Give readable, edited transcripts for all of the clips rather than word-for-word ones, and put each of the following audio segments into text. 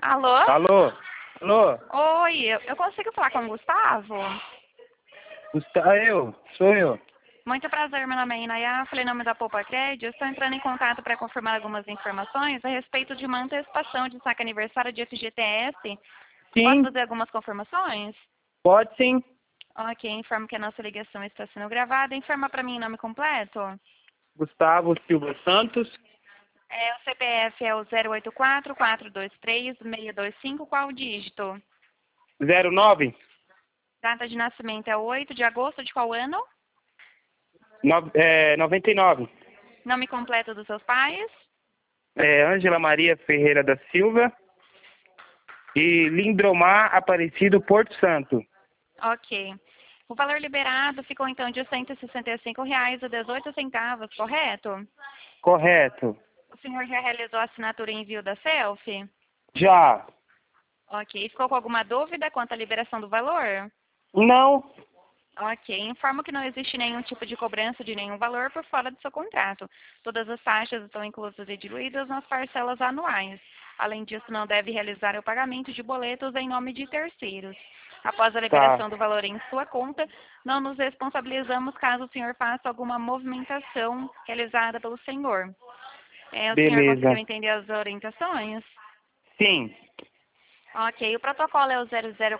Alô? Alô? Alô? Oi, eu consigo falar com o Gustavo? Sou eu. Muito prazer, meu nome é Inaya, falei em nome da Poupa Crédito. Estou entrando em contato para confirmar algumas informações a respeito de uma antecipação de saque aniversário de FGTS. Posso Sim, fazer algumas confirmações? pode sim. Ok, informo que a nossa ligação está sendo gravada. Informa para mim o nome completo. Gustavo Silva Santos, O CPF é o 084-423-625, qual o dígito? 09 Data de nascimento é 8 de agosto de qual ano? 99. Nome completo dos seus pais? Ângela Maria Ferreira da Silva e Lindomar Aparecido Porto Santo. Ok. O valor liberado ficou então de R$ 165,18, correto? Correto. O senhor já realizou a assinatura e envio da selfie? Já. Ok. Ficou com alguma dúvida quanto à liberação do valor? Não. Ok. Informo que não existe nenhum tipo de cobrança de nenhum valor por fora do seu contrato. Todas as taxas estão inclusas e diluídas nas parcelas anuais. Além disso, não deve realizar o pagamento de boletos em nome de terceiros. Após a Tá. liberação do valor em sua conta, não nos responsabilizamos caso o senhor faça alguma movimentação realizada pelo senhor. O senhor conseguiu Beleza. entender as orientações? Sim. Ok, o protocolo é o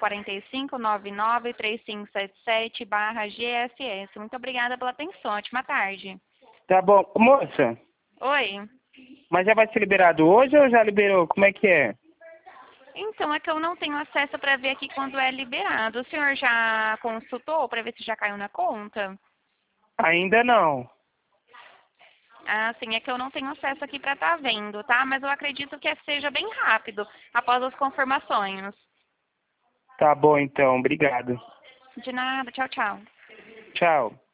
0045993577/GSS. Muito obrigada pela atenção. Ótima tarde. Tá bom. Moça, Oi. mas já vai ser liberado hoje ou já liberou? Como é que é? Então, é que eu não tenho acesso para ver aqui quando é liberado. O senhor já consultou para ver se já caiu na conta? Ainda não. Ah, sim, é que eu não tenho acesso aqui para estar vendo, tá? Mas eu acredito que seja bem rápido, após as confirmações. Tá bom então. Obrigado. De nada, tchau, tchau. Tchau.